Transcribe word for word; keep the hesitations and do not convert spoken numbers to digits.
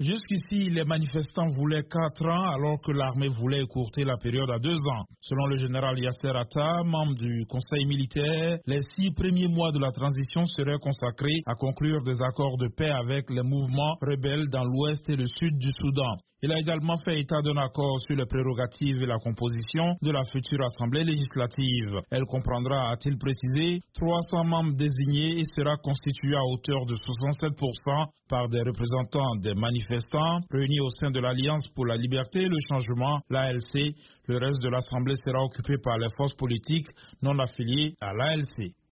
Jusqu'ici, les manifestants voulaient quatre ans alors que l'armée voulait écourter la période à deux ans. Selon le général Yasser Atta, membre du conseil militaire, les six premiers mois de la transition seraient consacrés à conclure des accords de paix avec les mouvements rebelles dans l'ouest et le sud du Soudan. Il a également fait état d'un accord sur les prérogatives et la composition de la future Assemblée législative. Elle comprendra, a-t-il précisé, trois cents membres désignés et sera constituée à hauteur de soixante-sept pour cent par des représentants des manifestants réunis au sein de l'Alliance pour la liberté et le changement, l'A L C. Le reste de l'Assemblée sera occupé par les forces politiques non affiliées à l'A L C.